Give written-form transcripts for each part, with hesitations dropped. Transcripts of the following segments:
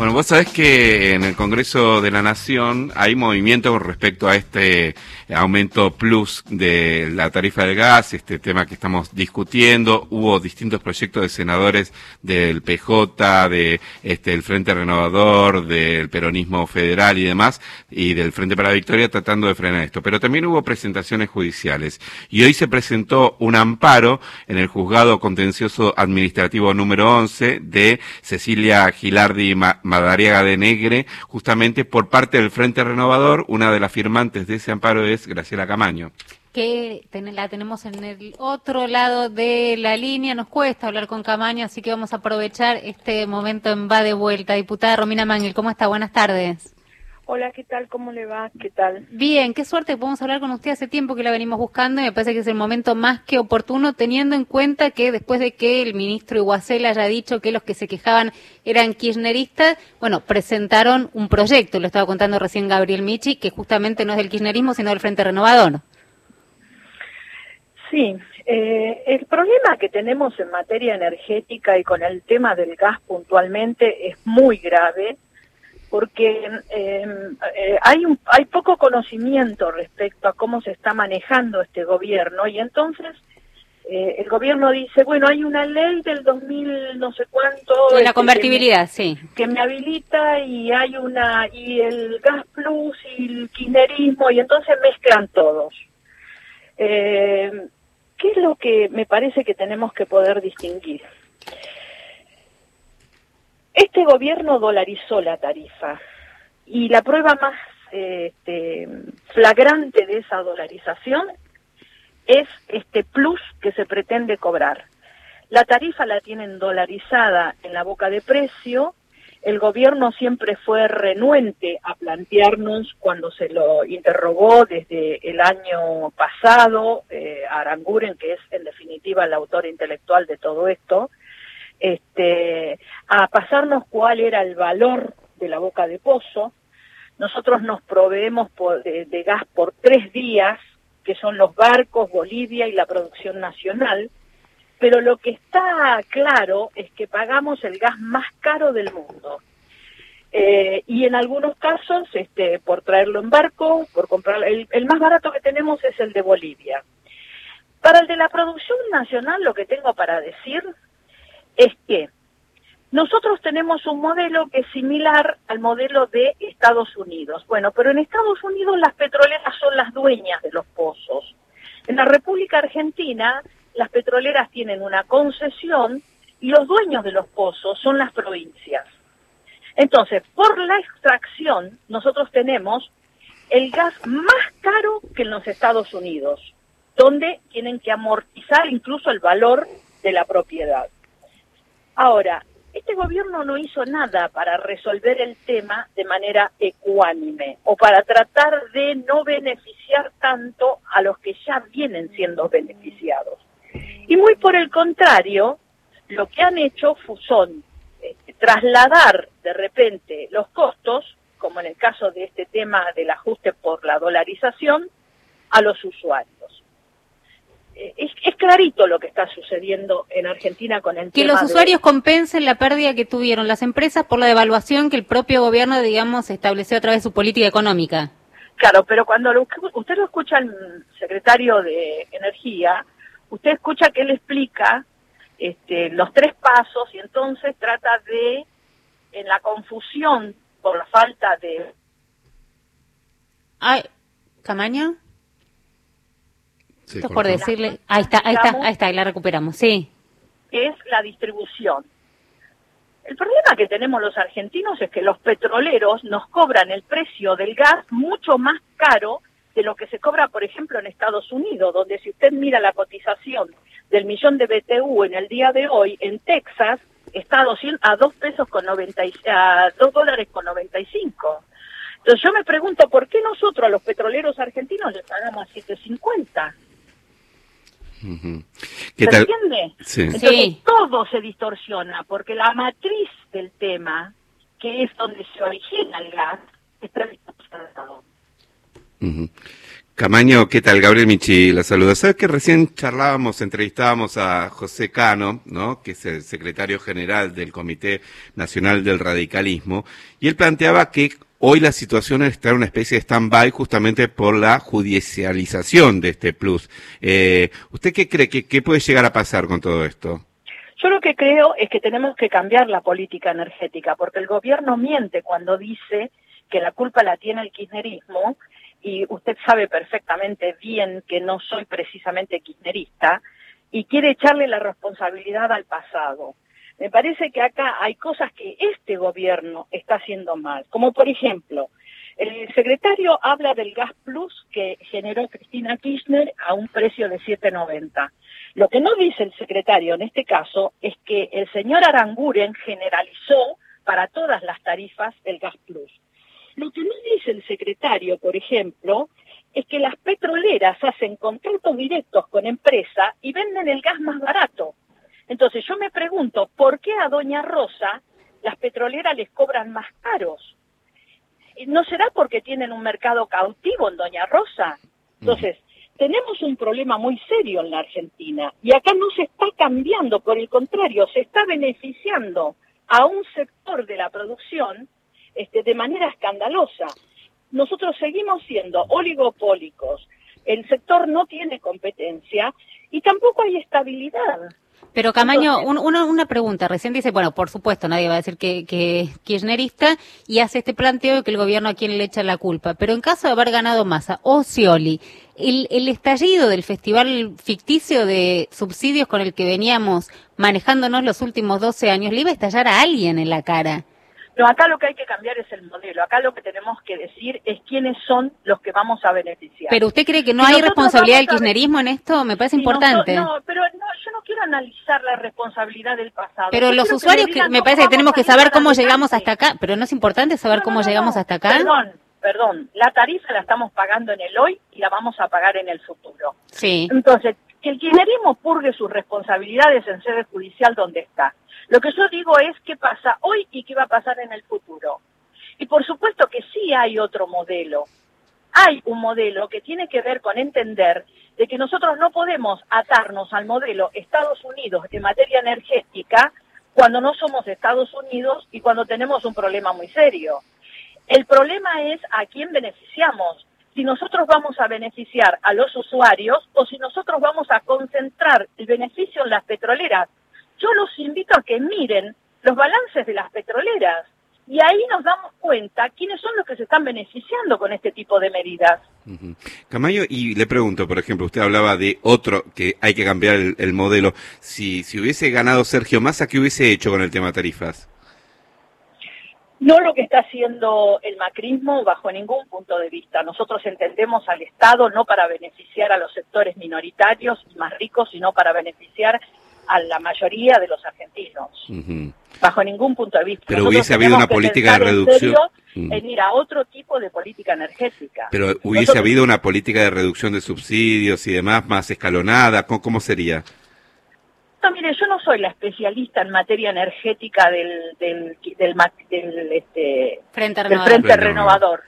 Bueno, vos sabés que en el Congreso de la Nación hay movimiento con respecto a este aumento plus de la tarifa del gas, este tema que estamos discutiendo. Hubo distintos proyectos de senadores del PJ, el Frente Renovador, del Peronismo Federal y demás, y del Frente para la Victoria tratando de frenar esto. Pero también hubo presentaciones judiciales. Y hoy se presentó un amparo en el Juzgado Contencioso Administrativo número 11 de Cecilia Gilardi Madariaga de Negre, justamente por parte del Frente Renovador. Una de las firmantes de ese amparo es Graciela Camaño. Que la tenemos en el otro lado de la línea, nos cuesta hablar con Camaño, así que vamos a aprovechar este momento en Va de Vuelta. Diputada Romina Mangel, ¿cómo está? Buenas tardes. Hola, ¿qué tal? ¿Cómo le va? ¿Qué tal? Bien, qué suerte que podemos hablar con usted, hace tiempo que la venimos buscando y me parece que es el momento más que oportuno, teniendo en cuenta que después de que el ministro Iguacel haya dicho que los que se quejaban eran kirchneristas, bueno, presentaron un proyecto, lo estaba contando recién Gabriel Michi, que justamente no es del kirchnerismo, sino del Frente Renovador. Sí, el problema que tenemos en materia energética y con el tema del gas puntualmente es muy grave, porque hay poco conocimiento respecto a cómo se está manejando este gobierno, y entonces el gobierno dice, bueno, hay una ley del 2000 no sé cuánto de la convertibilidad, sí, que me habilita, y hay y el gas plus y el kirchnerismo, y entonces mezclan todos. ¿Qué es lo que me parece que tenemos que poder distinguir? Este gobierno dolarizó la tarifa, y la prueba más flagrante de esa dolarización es este plus que se pretende cobrar. La tarifa la tienen dolarizada en la boca de precio. El gobierno siempre fue renuente a plantearnos, cuando se lo interrogó desde el año pasado, a Aranguren, que es en definitiva el autor intelectual de todo esto, a pasarnos cuál era el valor de la boca de pozo. Nosotros nos proveemos de gas por 3 días, que son los barcos, Bolivia y la producción nacional, pero lo que está claro es que pagamos el gas más caro del mundo. Y en algunos casos, por traerlo en barco, por comprar, el más barato que tenemos es el de Bolivia. Para el de la producción nacional, lo que tengo para decir es que nosotros tenemos un modelo que es similar al modelo de Estados Unidos. Bueno, pero en Estados Unidos las petroleras son las dueñas de los pozos. En la República Argentina, las petroleras tienen una concesión y los dueños de los pozos son las provincias. Entonces, por la extracción, nosotros tenemos el gas más caro que en los Estados Unidos, donde tienen que amortizar incluso el valor de la propiedad. Ahora, este gobierno no hizo nada para resolver el tema de manera ecuánime o para tratar de no beneficiar tanto a los que ya vienen siendo beneficiados. Y muy por el contrario, lo que han hecho son trasladar de repente los costos, como en el caso de este tema del ajuste por la dolarización, a los usuarios. Es clarito lo que está sucediendo en Argentina con el tema que los usuarios compensen la pérdida que tuvieron las empresas por la devaluación que el propio gobierno, digamos, estableció a través de su política económica. Claro, pero cuando usted lo escucha al secretario de Energía, usted escucha que él explica los 3 pasos, y entonces trata de, en la confusión por la falta de... Ay, ¿Camaño? Sí, esto es por decirle, ahí está, la recuperamos, sí. Es la distribución. El problema que tenemos los argentinos es que los petroleros nos cobran el precio del gas mucho más caro de lo que se cobra, por ejemplo, en Estados Unidos, donde si usted mira la cotización del millón de BTU en el día de hoy, en Texas está a $2.95. Entonces yo me pregunto, ¿por qué nosotros a los petroleros argentinos les pagamos a 7.50? ¿Se entiende? Sí. Entonces todo se distorsiona, porque la matriz del tema, que es donde se origina el gas, está distorsionado. Camaño, ¿qué tal? Gabriel Michi la saluda. Sabes que recién entrevistábamos a José Cano, ¿no? Que es el secretario general del Comité Nacional del Radicalismo, y él planteaba que hoy la situación está en una especie de stand-by justamente por la judicialización de este plus. ¿Usted qué cree? ¿Qué puede llegar a pasar con todo esto? Yo lo que creo es que tenemos que cambiar la política energética, porque el gobierno miente cuando dice que la culpa la tiene el kirchnerismo, y usted sabe perfectamente bien que no soy precisamente kirchnerista, y quiere echarle la responsabilidad al pasado. Me parece que acá hay cosas que este gobierno está haciendo mal, como por ejemplo, el secretario habla del gas plus que generó Cristina Kirchner a un precio de 7.90. Lo que no dice el secretario en este caso es que el señor Aranguren generalizó para todas las tarifas el gas plus. Lo que no dice el secretario, por ejemplo, es que las petroleras hacen contratos directos con empresas y venden el gas más barato. Entonces yo me pregunto, ¿por qué a Doña Rosa las petroleras les cobran más caros? ¿No será porque tienen un mercado cautivo en Doña Rosa? Entonces, tenemos un problema muy serio en la Argentina y acá no se está cambiando, por el contrario, se está beneficiando a un sector de la producción de manera escandalosa. Nosotros seguimos siendo oligopólicos, el sector no tiene competencia y tampoco hay estabilidad. Pero Camaño, una pregunta. Recién dice, bueno, por supuesto, nadie va a decir que es kirchnerista y hace este planteo de que el gobierno a quién le echa la culpa. Pero en caso de haber ganado Massa o Scioli, el estallido del festival ficticio de subsidios con el que veníamos manejándonos los últimos 12 años, le iba a estallar a alguien en la cara. No, acá lo que hay que cambiar es el modelo. Acá lo que tenemos que decir es quiénes son los que vamos a beneficiar. ¿Pero usted cree que no hay responsabilidad del kirchnerismo en esto? Me parece importante. Pero yo no quiero analizar la responsabilidad del pasado. Pero los usuarios, me parece que tenemos que saber cómo llegamos hasta acá. ¿Pero no es importante saber cómo llegamos hasta acá? Perdón. La tarifa la estamos pagando en el hoy y la vamos a pagar en el futuro. Sí. Entonces, que el kirchnerismo purgue sus responsabilidades en sede judicial donde está. Lo que yo digo es qué pasa hoy y qué va a pasar en el futuro. Y por supuesto que sí hay otro modelo. Hay un modelo que tiene que ver con entender de que nosotros no podemos atarnos al modelo Estados Unidos en materia energética cuando no somos Estados Unidos y cuando tenemos un problema muy serio. El problema es a quién beneficiamos. Si nosotros vamos a beneficiar a los usuarios o si nosotros vamos a concentrar el beneficio en las petroleras. Yo los invito a que miren los balances de las petroleras y ahí nos damos cuenta quiénes son los que se están beneficiando con este tipo de medidas. Camaño, y le pregunto, por ejemplo, usted hablaba de otro, que hay que cambiar el modelo. Si hubiese ganado Sergio Massa, ¿qué hubiese hecho con el tema tarifas? No lo que está haciendo el macrismo bajo ningún punto de vista. Nosotros entendemos al Estado no para beneficiar a los sectores minoritarios y más ricos, sino para beneficiar a la mayoría de los argentinos. Bajo ningún punto de vista. Pero nosotros hubiese habido una política de reducción. En ir a otro tipo de política energética. Pero hubiese habido una política de reducción de subsidios y demás más escalonada. ¿Cómo sería? No, mire, yo no soy la especialista en materia energética del Frente Renovador.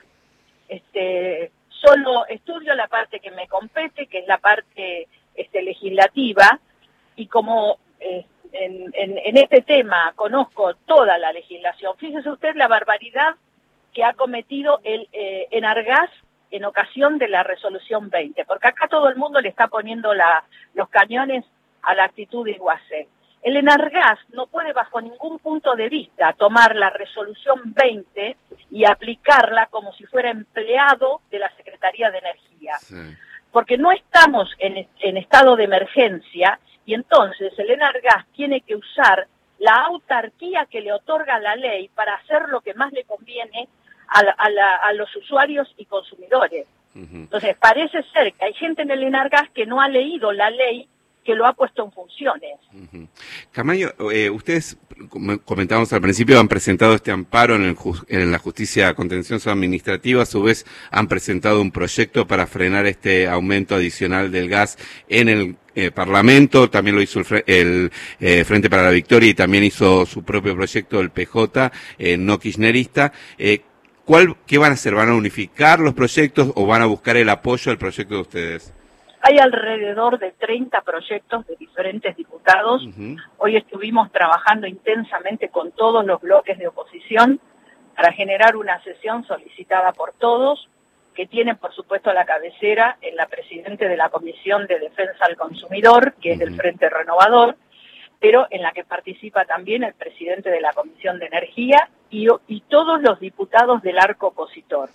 Solo estudio la parte que me compete, que es la parte legislativa, y como en este tema conozco toda la legislación, fíjese usted la barbaridad que ha cometido el Enargas en ocasión de la resolución 20, porque acá todo el mundo le está poniendo los cañones a la actitud de Iguacé. El Enargas no puede bajo ningún punto de vista tomar la resolución 20 y aplicarla como si fuera empleado de la Secretaría de Energía. Sí. Porque no estamos en estado de emergencia y entonces el Enargas tiene que usar la autarquía que le otorga la ley para hacer lo que más le conviene a los usuarios y consumidores. Entonces parece ser que hay gente en el Enargas que no ha leído la ley que lo ha puesto en funciones. Camaño, ustedes, como comentábamos al principio, han presentado este amparo en la justicia contencioso administrativa, a su vez han presentado un proyecto para frenar este aumento adicional del gas en el Parlamento, también lo hizo el Frente para la Victoria y también hizo su propio proyecto el PJ, no kirchnerista. ¿Qué van a hacer? ¿Van a unificar los proyectos o van a buscar el apoyo del proyecto de ustedes? Hay alrededor de 30 proyectos de diferentes diputados. Hoy estuvimos trabajando intensamente con todos los bloques de oposición para generar una sesión solicitada por todos, que tiene, por supuesto, la cabecera en la presidente de la Comisión de Defensa al Consumidor, que es del Frente Renovador, pero en la que participa también el presidente de la Comisión de Energía y todos los diputados del arco opositor.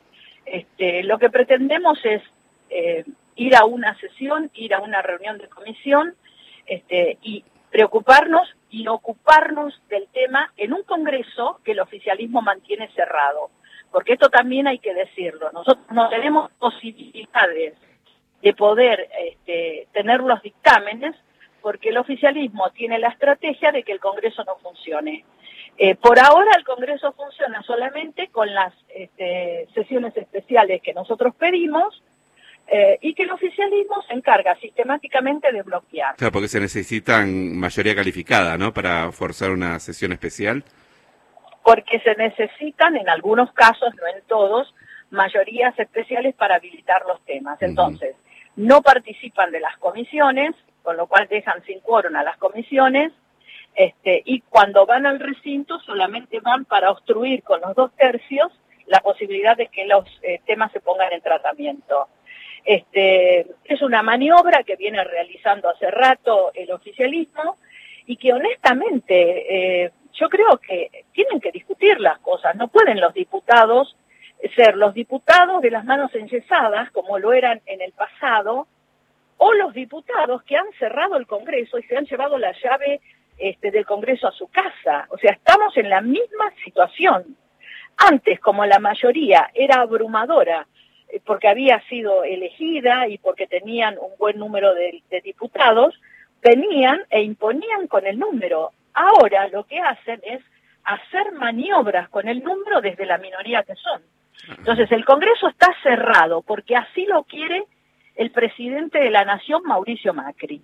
Lo que pretendemos es ir a una sesión, ir a una reunión de comisión, y preocuparnos y ocuparnos del tema en un Congreso que el oficialismo mantiene cerrado. Porque esto también hay que decirlo, nosotros no tenemos posibilidades de poder tener los dictámenes porque el oficialismo tiene la estrategia de que el Congreso no funcione. Por ahora el Congreso funciona solamente con las sesiones especiales que nosotros pedimos y que el oficialismo se encarga sistemáticamente de bloquear. Claro, porque se necesitan mayoría calificada, ¿no?, para forzar una sesión especial. Porque se necesitan, en algunos casos, no en todos, mayorías especiales para habilitar los temas. Entonces, no participan de las comisiones, con lo cual dejan sin quórum a las comisiones, y cuando van al recinto solamente van para obstruir con los 2/3 la posibilidad de que los temas se pongan en tratamiento. Es una maniobra que viene realizando hace rato el oficialismo y que honestamente yo creo que tienen que discutir las cosas. No pueden los diputados ser los diputados de las manos enyesadas, como lo eran en el pasado, o los diputados que han cerrado el Congreso y se han llevado la llave del Congreso a su casa. O sea, estamos en la misma situación. Antes, como la mayoría era abrumadora, porque había sido elegida y porque tenían un buen número de diputados, venían e imponían con el número. Ahora lo que hacen es hacer maniobras con el número desde la minoría que son. Entonces el Congreso está cerrado porque así lo quiere el presidente de la Nación, Mauricio Macri.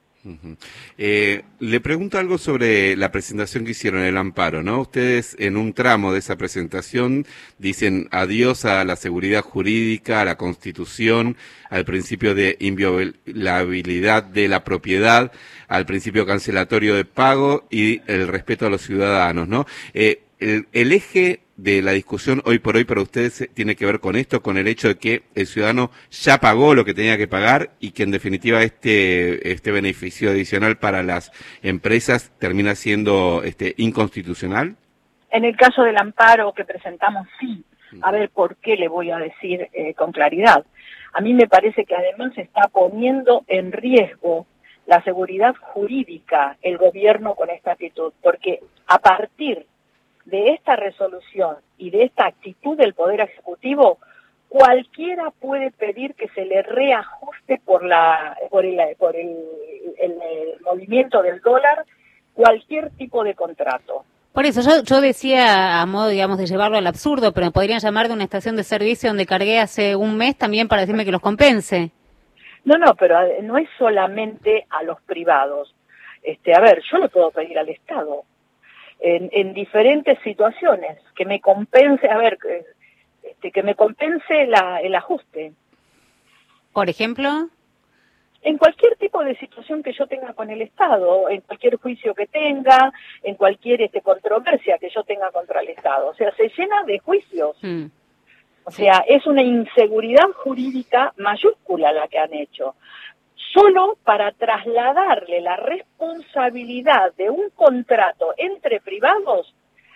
Le pregunto algo sobre la presentación que hicieron, el amparo, ¿no? Ustedes en un tramo de esa presentación dicen adiós a la seguridad jurídica, a la Constitución, al principio de inviolabilidad de la propiedad, al principio cancelatorio de pago y el respeto a los ciudadanos, ¿no? El eje de la discusión hoy por hoy para ustedes tiene que ver con esto, con el hecho de que el ciudadano ya pagó lo que tenía que pagar y que en definitiva este beneficio adicional para las empresas termina siendo inconstitucional. En el caso del amparo que presentamos, sí. A ver, ¿por qué le voy a decir con claridad? A mí me parece que además se está poniendo en riesgo la seguridad jurídica el gobierno con esta actitud, porque a partir de esta resolución y de esta actitud del Poder Ejecutivo, cualquiera puede pedir que se le reajuste por el movimiento del dólar cualquier tipo de contrato. Por eso yo decía, a modo, digamos, de llevarlo al absurdo, pero me podrían llamar de una estación de servicio donde cargué hace un mes también para decirme que los compense. No, pero no es solamente a los privados. A ver, yo le puedo pedir al Estado en diferentes situaciones que me compense, que me compense el ajuste. ¿Por ejemplo? En cualquier tipo de situación que yo tenga con el Estado, en cualquier juicio que tenga, en cualquier controversia que yo tenga contra el Estado. O sea, se llena de juicios. O sea, es una inseguridad jurídica mayúscula la que han hecho. Solo para trasladarle la responsabilidad de un contrato entre privados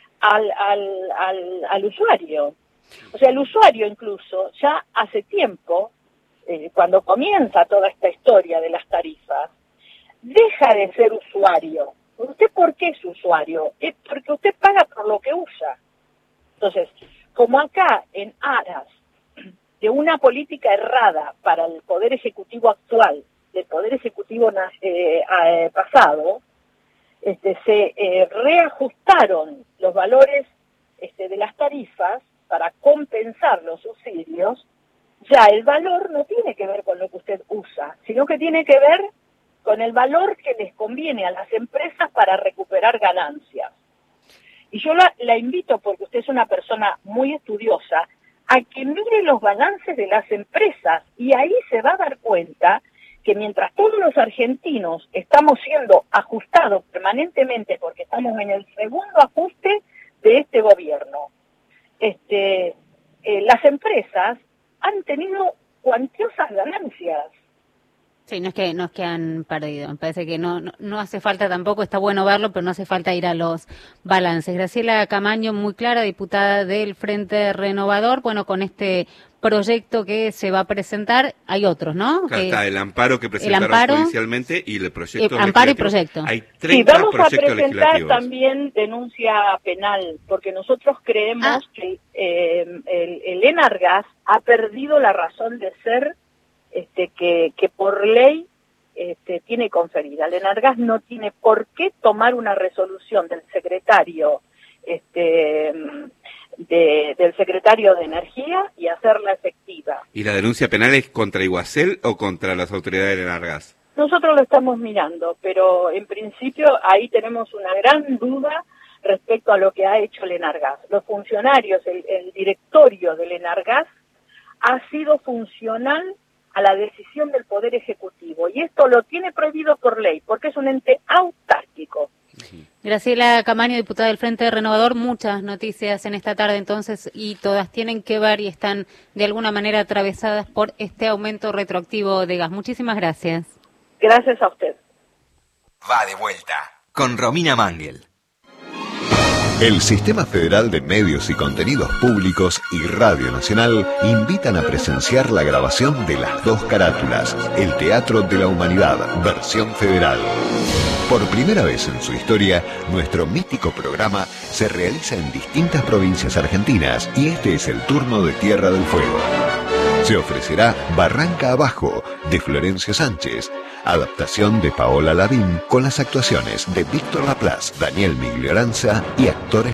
al usuario. O sea, el usuario incluso ya hace tiempo, cuando comienza toda esta historia de las tarifas, deja de ser usuario. ¿Usted por qué es usuario? Es porque usted paga por lo que usa. Entonces, como acá en aras de una política errada para el Poder Ejecutivo actual, del Poder Ejecutivo pasado, se reajustaron los valores de las tarifas para compensar los subsidios. Ya el valor no tiene que ver con lo que usted usa, sino que tiene que ver con el valor que les conviene a las empresas para recuperar ganancias. Y yo la invito, porque usted es una persona muy estudiosa, a que mire los balances de las empresas, y ahí se va a dar cuenta que mientras todos los argentinos estamos siendo ajustados permanentemente, porque estamos en el segundo ajuste de este gobierno, las empresas han tenido cuantiosas ganancias. Sí, no es que han perdido. Me parece que no hace falta tampoco, está bueno verlo, pero no hace falta ir a los balances. Graciela Camaño, muy clara, diputada del Frente Renovador. Bueno, con este proyecto que se va a presentar, hay otros, ¿no? Claro, está el amparo que presentaron judicialmente y el proyecto amparo y proyecto. Hay 30 vamos proyectos a presentar también denuncia penal, porque nosotros creemos que el Enargas ha perdido la razón de ser que por ley tiene conferida. El Enargas no tiene por qué tomar una resolución del secretario del secretario de Energía y hacerla efectiva. ¿Y la denuncia penal es contra Iguacel o contra las autoridades del Enargas? Nosotros lo estamos mirando, pero en principio ahí tenemos una gran duda respecto a lo que ha hecho el Enargas. Los funcionarios, el directorio del Enargas ha sido funcional a la decisión del Poder Ejecutivo, y esto lo tiene prohibido por ley, porque es un ente autárquico. Graciela Camaño, diputada del Frente Renovador, muchas noticias en esta tarde entonces, y todas tienen que ver y están de alguna manera atravesadas por este aumento retroactivo de gas. Muchísimas gracias. Gracias a usted. Va de vuelta con Romina Mangel. El Sistema Federal de Medios y Contenidos Públicos y Radio Nacional invitan a presenciar la grabación de Las Dos Carátulas, el Teatro de la Humanidad, versión federal. Por primera vez en su historia, nuestro mítico programa se realiza en distintas provincias argentinas y este es el turno de Tierra del Fuego. Se ofrecerá Barranca Abajo, de Florencio Sánchez, adaptación de Paola Lavín con las actuaciones de Víctor Laplace, Daniel Miglioranza y actores